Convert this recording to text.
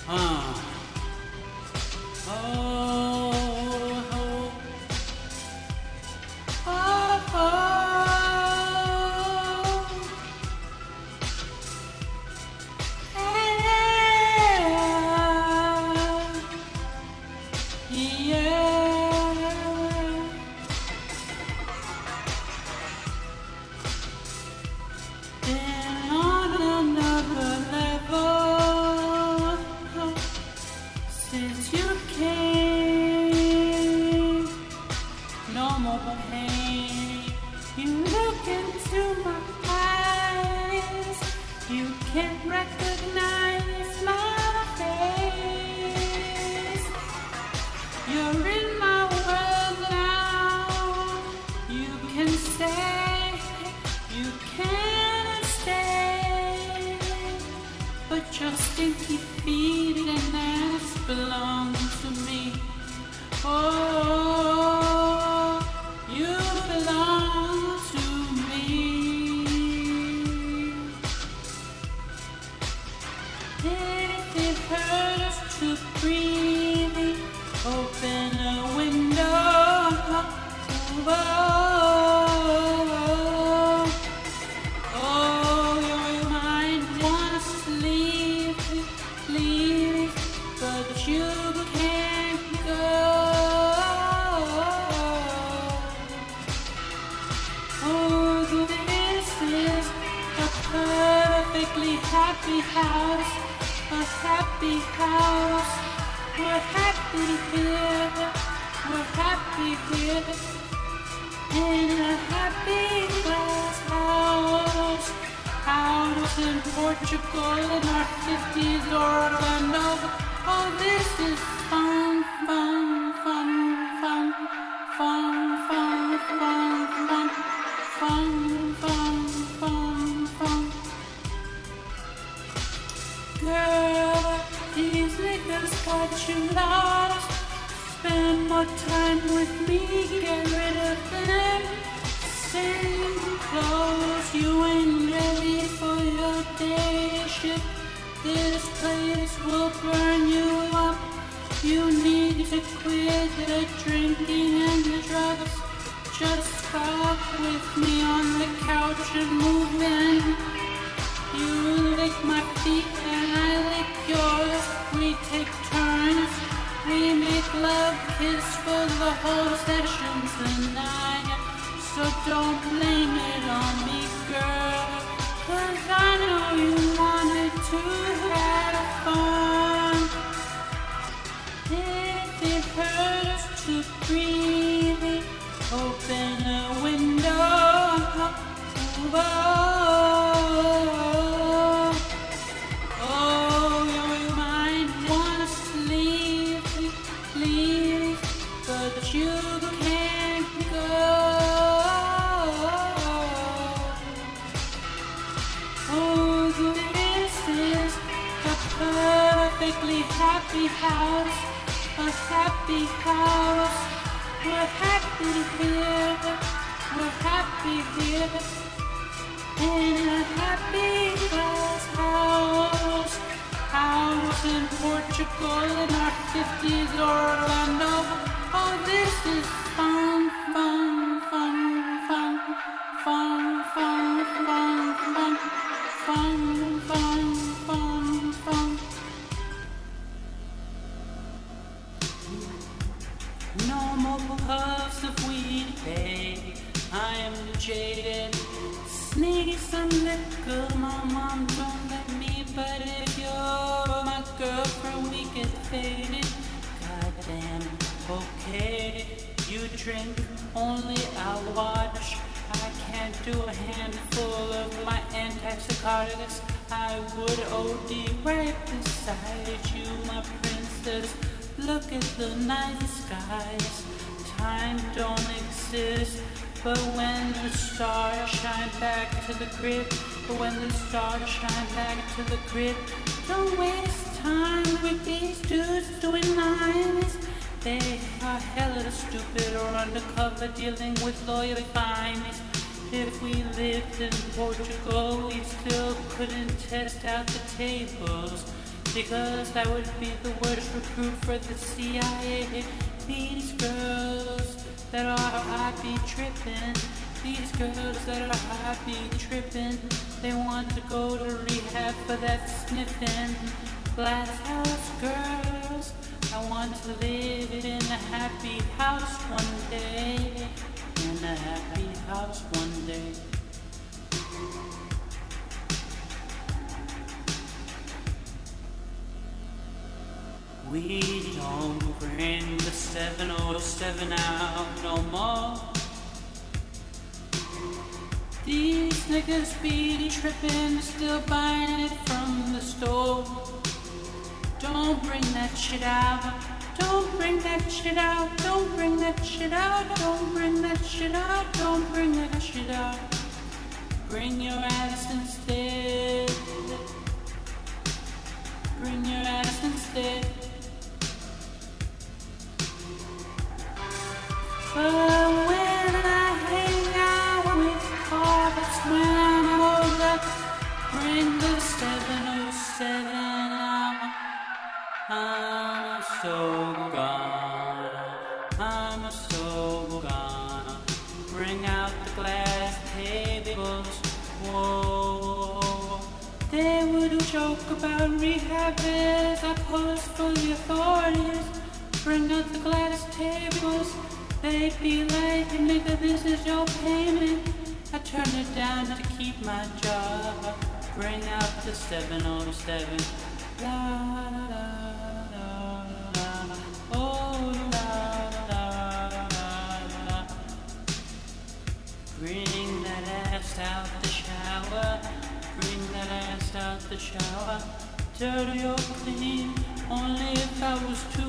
Uh. Oh, oh, oh, oh. Yeah. Been on another level since you came. No more pain. You look into my eyes. You can't recognize my face. You're in my world now. You can stay. You can stay. But your stinky feet and ass belong to me. Oh, you belong to me. If it hurts to breathe, open a window. Oh, your mind wants to leave, but you can't go. Oh, this is a perfectly happy house, a happy house. We're happy here, we're happy here, in a happy glass house. House in Portugal in our 50s or Orlando. Oh, this is fun, fun, fun, fun, fun, fun, fun, fun, fun, fun, fun, fun. Girl, these niggas got you lost. Spend more time with me, get rid of them. Same clothes, you ain't ready for your day shift. This place will burn you up. You need to quit the drinking and the drugs. Just fuck with me on the couch and move in. You lick my feet and I lick yours. We take turns. We make love kiss for the whole session tonight. So don't blame it on me, girl. 'Cause I know you wanted to have fun. If it hurts to breathe, open a window. Oh, your mind wants to leave, but you can't go. Oh, this is a perfectly happy house, a happy house. We're happy here, we're happy here, in a happy glass house. House in Portugal in our 50s or Orlando. Oh, this is fun, fun, fun, fun, fun, fun, fun, fun, fun, fun, fun, fun. No more puffs of weed, hey, I am jaded. Sneaky some liquor, my mom don't let me. But if you're my girlfriend, we get faded. Goddamn, okay, you drink, only I'll watch. I can't do a handful of my antipsychotics. I would OD right beside you, my princess. Look at the night skies. Time don't exist. But when the stars shine back to the crib, but when the stars shine back to the crib, don't waste time with these dudes doing lines. They are hella stupid or undercover dealing with lawyer fines. If we lived in Portugal, we still couldn't test out the tables. because I would be the worst recruit for the CIA. These girls that are happy tripping, these girls that are happy tripping, they want to go to rehab for that sniffing. Glass house girls, I want to live in a happy house one day, in a happy house one day. We don't bring the 707 out no more. These niggas be trippin', still buying it from the store. Don't bring that shit out. Don't bring that shit out. Don't bring that shit out. Don't bring that shit out. Don't bring that shit out. Bring your ass instead. Bring your ass instead. But when I hang out with Paul, that's when I older. Bring the 707 out. I'm so gone. I'm so gone. Bring out the glass tables. Whoa. They would joke about rehab as I pose for the authorities. Bring out the glass tables. They'd be like, nigga, this is your payment. I turned it down to keep my job. Bring out the 707. La la la la la. Oh la la la la. Bring that ass out the shower. Bring that ass out the shower. Dirty or clean, only if I was too